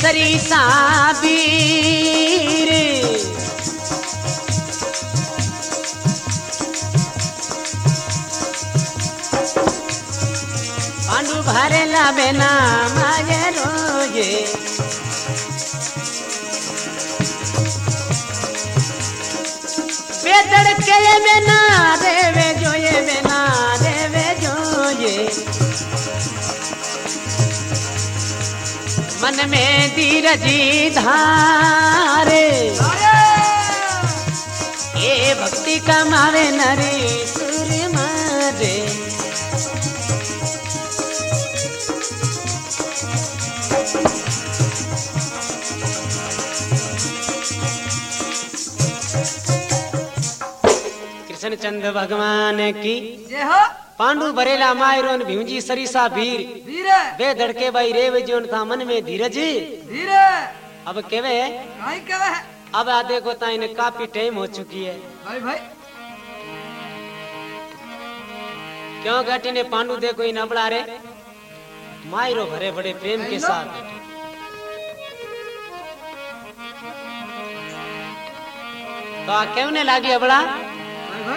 सरिसा वीर पांडु भरेला बेना माये रोजे बेदड़ के बेना देवे जोये बेना देवे जोये मन में धीरजी धारे ये भक्ति कमावे नरे सुर मारे कृष्णचंद्र भगवान की जय हो। पांडु भरेला मायरोन भीमजी सरिसा वीर वे धड़के भाई रेव जोन था मन में धीरज धीरे अब केवे काई केवे है अब आ देखो ता इन्हें काफी टाइम हो चुकी है भाई भाई क्यों घटी ने पांडु देखो इन अबड़ा रे मायरो भरे बड़े प्रेम के साथ तो आ केवने लागी अबड़ा भाई भाई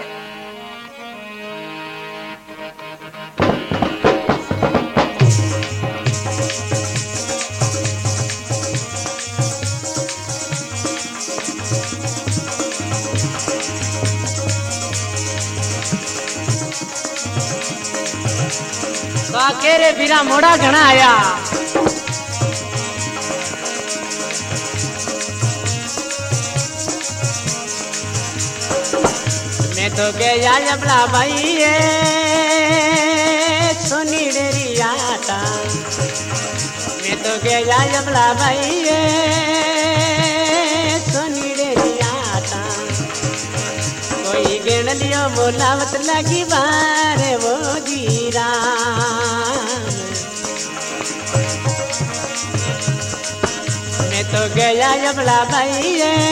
केरे बीरा मोड़ा घना आया मैं तो गया जबला भाई सोनी डेरी आता मैं तो गया जबला भाई सोनी डेरी आता कोई गिन लियो बोलावत लगी बारे वो जीरा मैं तो गया जबला भाई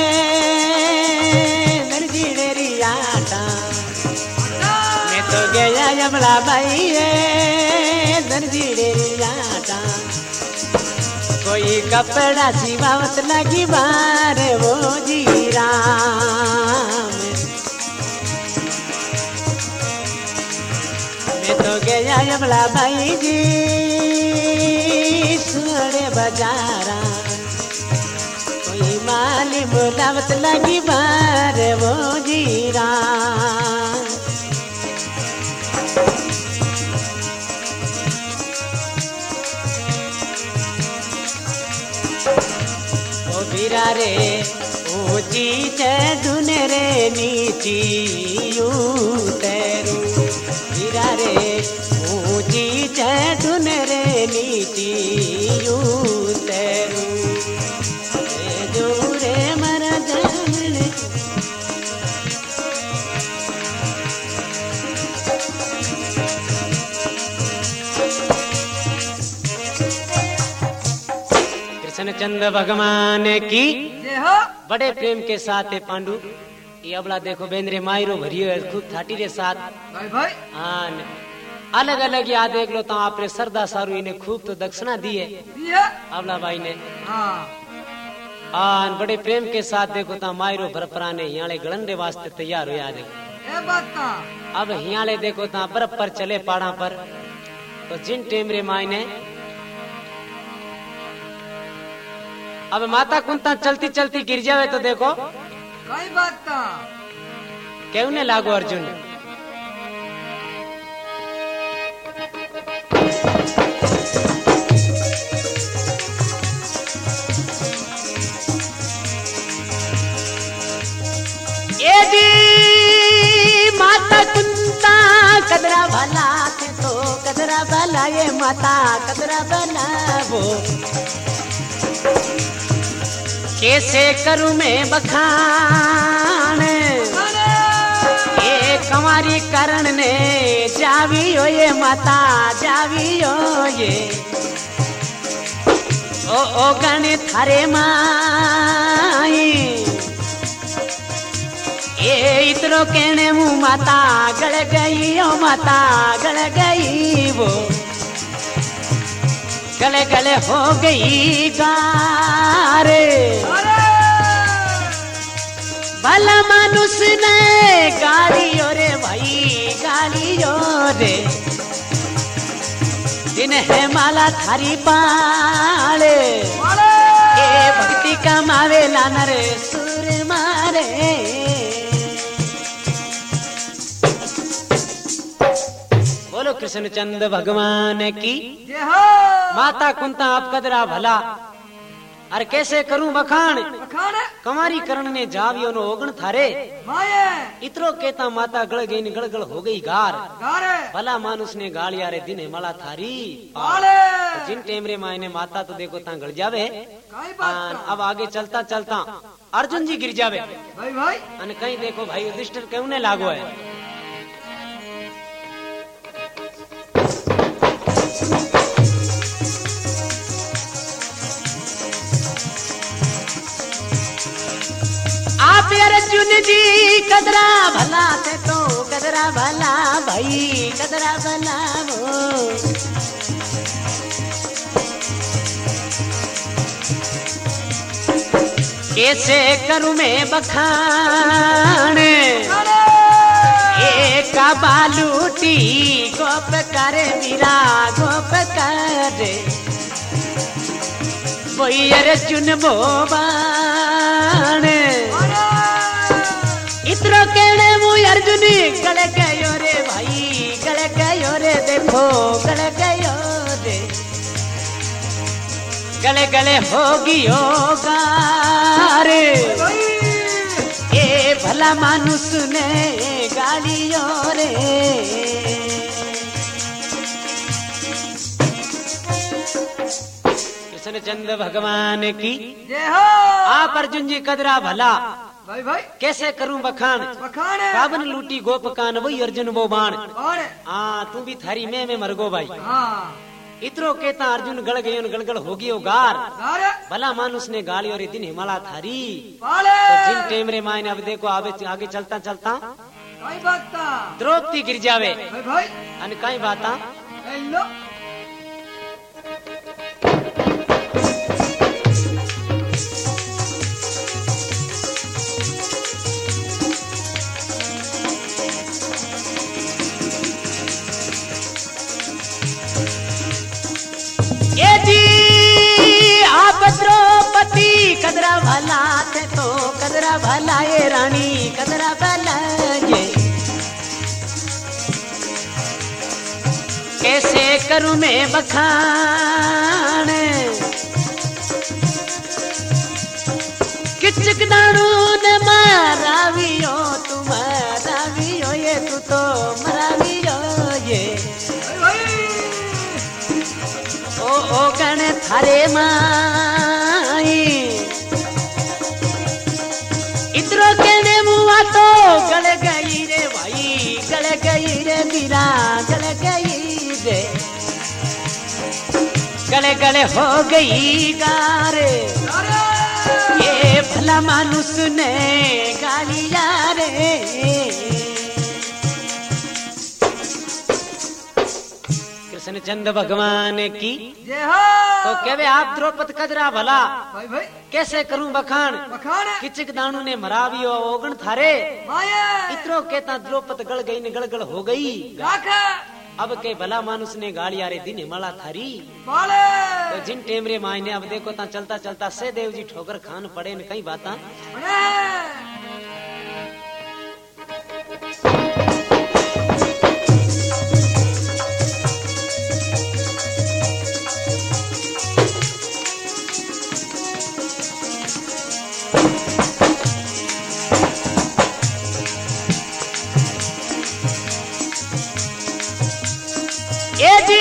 दर्जी आटा मैं तो गया जबला भाई दर्जी आटा कोई कपड़ा सिवावत लगी बारे वो जीरा मैं तो गया जबला भाई जी सुरे बाजारा कोई माली बोलावत लगी बार वो जीरा ओ बीरा रे ऊंची चढ़ुन रे नीची उतरू बीरा रे ऊंची चढ़ुन रे नीची उतरू दूरे मर जाने कृष्णचंद्र भगवान की जय हो। बड़े प्रेम के साथ है पांडु ये अबला देखो बेंद्रे मायरो भरियो है खूब थाटी रे साथ भाई भाई आन अलग अलग याद देख लो तो आपने सरदा सारू इन्हें खूब तो दक्षिणा दी है दिया अबला भाई ने हां आन बड़े प्रेम के साथ देखो ता मायरो भरपरा ने हियाले गलन रे वास्ते तैयार हो याद ए बात का अब हियाले देखो ता बर्फ पर चले पहाड़ा पर तो जिन टेम रे माई ने अब माता कुंता चलती चलती गिर जावे तो देखो काई बात का क्यों ने लागो अर्जुन ये जी माता कुंता कदरा भला थे तो कदरा भला ये माता कदरा भला वो कैसे करूं मैं बखान ये कंवारी करण ने जावियो ये माता जावियो ये ओ गण थारे माई ये इतरो कहने मुँह माता गड़ गई ओ माता गड़ गई वो गले गले हो गई गारे भला मानुस ने गालियो रे भाई गालियो रे दिन है माला थारी पाले ए भक्ति का मावे लाना रे सुर मारे बोलो कृष्णचंद भगवान की माता कुंता आप कदरा भला अरे कैसे करूं बखान कमारी करण ने जावियो नो ओगण थारे इतरो केता माता गड़ गई गड़गड़ हो गई गार भला मानुस ने गालिया रे दिन मला थारी तो जिन टेमरे मायने माता तो देखो ता गड़ जावे अब आगे चलता चलता अर्जुन जी गिर जावे भाई अन कहीं देखो भाई युधिष्ठिर क्यों ने लागो है आप अर्जुन जी कदरा भला थे तो कदरा भला भाई कदरा भला वो कैसे करूं मैं बखान एक बालूटी गोप करे मीरा गोप करे वही अर्जुन बोबान इतरो कहने मुझे अर्जुन गले गयो रे भाई गले गयो रे देखो गले गयो रे गले गले हो गयो गारे ए भला मानुस ने गालियो रे कृष्णचंद भगवान की आप अर्जुन जी कदरा भला भाई कैसे करूं बखान काबन लूटी गोप कान वही अर्जुन वो बाण तू भी थारी में मरगो भाई इतरो केता अर्जुन गड़ गयो गड़गड़ हो गयो गार भला मानुस ने गाली और दिन हिमाला थारी तो जिन टेमरे मायने अब देखो आगे चलता चलता द्रौपदी गिर जावे अन कई बाता द्रौपदी कदरा भला थे तो कदरा भला ये रानी कदरा भला ये कैसे करूं मैं बखान किचक दारू ने मारावियो तुम्हारा वियो ये तू तो मरावियो ये ओ गण थारे माई इतरो कहने मुआ तो गल गई रे भाई गल गई रे मीरा गल गई रे गले गले हो गई गारे ये भला मानुस ने गालिया रे कृष्णचंद भगवान की तो कहवे आप द्रौपद कदरा भला भाई कैसे करूं बखान किचक दानू ने मरावियो ओगण थारे इतरो कहता द्रौपद गड़ गई गड़गड़ हो गई अब के भला मानुस ने गाड़िया रे दिन हिमाला थारी तो जिन टेमरे मायने अब देखो ता चलता चलता से देव जी ठोकर खान पड़े न कई बाता ये जी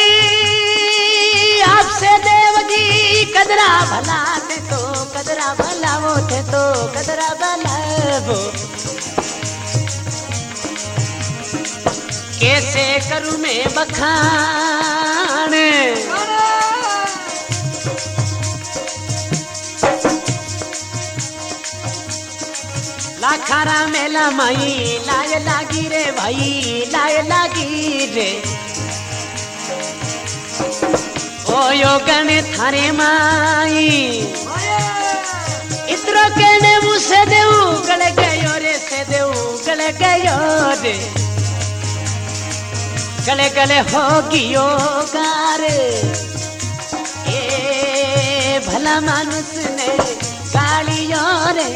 आपसे देव जी कदरा भला थे तो कदरा भला वो थे तो कदरा भला वो कैसे करूं मैं बखान लाखारा मेला माई लाय लागी रे भाई लाय लागी रे ओ योगन थारे माई इतरो कहने मुझसे देऊ गले गयो रे से देऊ गले गयो रे गले गले होगियो गारे ए भला मानुस ने गालियो रे।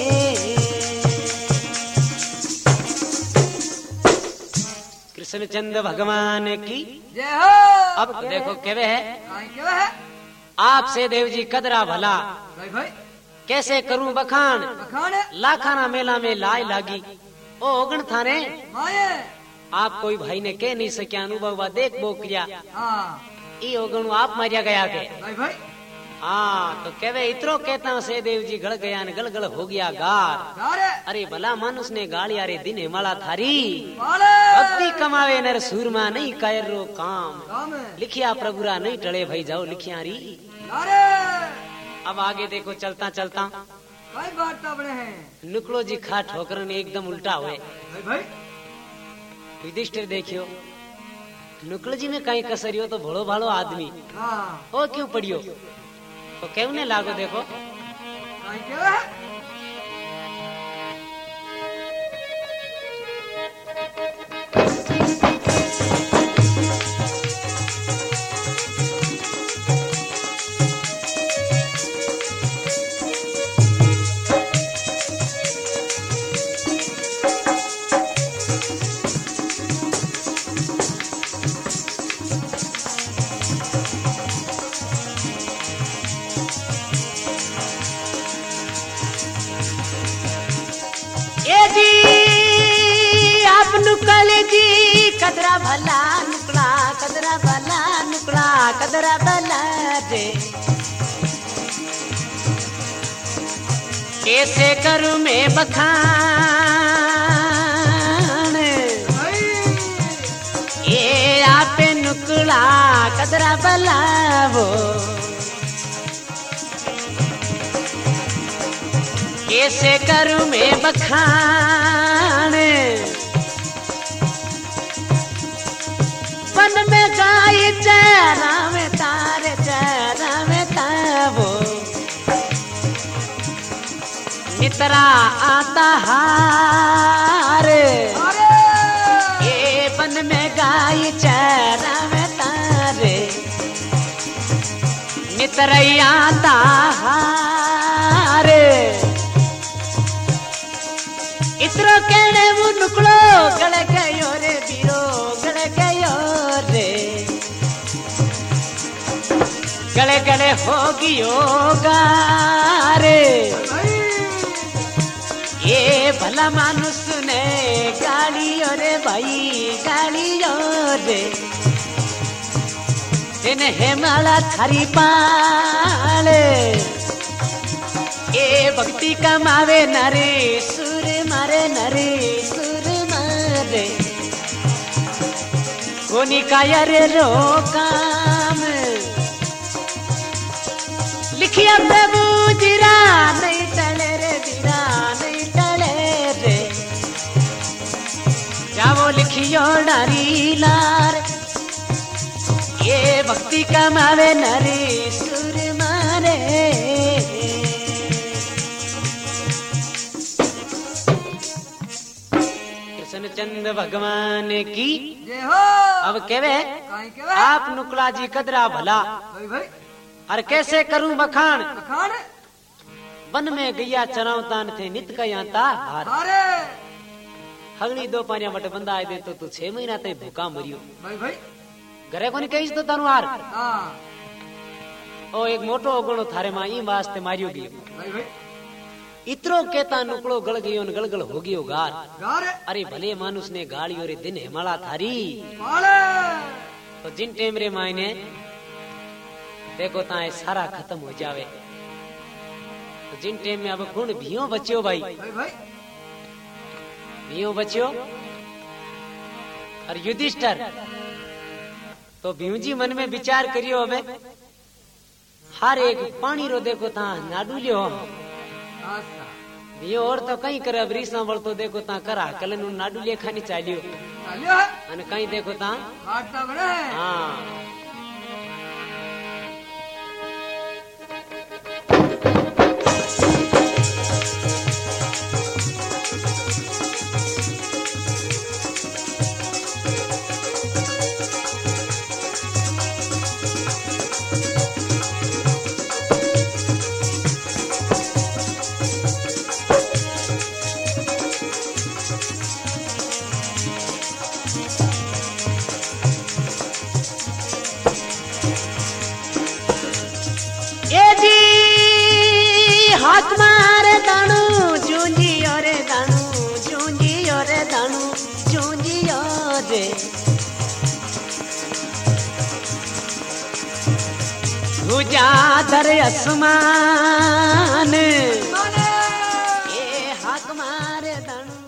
कृष्णचंद्र भगवान की जय हो। अब देखो केवे है केवे है आपसे देव जी कदरा भला भाई भाई कैसे करूं बखान बखान लाखाना मेला में लाई लागी ओ ओगण थाने माये आप कोई भाई ने कह नहीं सकिया अनुभव देख बो किया हाँ ई ओगणु आप मारिया गया के भाई भाई हाँ तो कहवे इतरो कहता से देव जी गड़ गया न गल गल हो गया गार गारे अरे भला मानुस ने गालिया रे दिन हिमाला थारी वाले भक्ति कमावे नर सूरमा नहीं कायर रो काम काम लिखिया प्रभुरा नहीं टले भाई जाओ लिखिया री। गारे अब आगे देखो चलता चलता कई बात बड़े हैं नुकलो जी खा ठोकर ने एकदम उल्टा हुए भाई भाई युधिष्ठिर देखियो नुकल जी में कहीं कसरियो तो भोलो भालो आदमी हाँ ओ क्यों पड़ियो तो क्यों ने लागो देखो कई केवे है कदरा भला नुकड़ा कदरा भला रे कैसे करूं मैं बखान ये आपे नुकड़ा कदरा भला वो कैसे करूं मैं बखान वन में गाय चरा में तावो नितरा आता हार ये वन में गाय चरा में तारे नितरैया आता हार इतरो कहने वो नुकलो गले गयो रे बीरो गले गयो रे गले गले होगियो गारे ये भला मानुस ने गालियो रे भाई गालियो रे दिन हेमाला थारी पाले ये भक्ति कमावे नरे सुर मारे नरे सुर मारे कोनी काया रे रो काम लिखिया प्रभु जीरा नहीं टले रे बीरा नहीं टले रे जाओ लिखियो नारी लार ये भक्ति कमावे नरे सुर मारे। कृष्णचंद्र भगवान की जय हो। अब केवे आप नुकला जी कदरा भला भाई भाई और कैसे करूं बखान बखान वन में गैया चरावतान थे नित कयाता हार अरे हगड़ी दो पानिया बट बंदा आए दे तो तू 6 महीना ते भूखा मरियो भाई भाई घरे कोनी कहीस तो तानु हार हाँ ओ एक मोटो ओगणो थारे मां ई वास्ते मारियो गयो भाई भाई इतरो केता नुकड़ो गल गयो न गलगल हो गयो गार गारे अरे भले मानुस ने गालियो रे दिन हेमाला थारी वाले तो जिन टेम रे मायने देखो ताए सारा खत्म हो जावे तो जिन टेम में अब कौन भियो बच्यो भाई भाई भाई भियो बच्यो और युधिष्ठिर तो भीम जी मन में विचार करियो अबे हर एक पानी रो देखो ता नाडू लियो अच्छा भियो और तो कहीं करे अब रीसा बल तो देखो ता करा कलन नाडू ले खानी चालियो चलियो अने कहीं देखो ता काटता बड़े हाँ जे धर आसमान ये हक मारे धन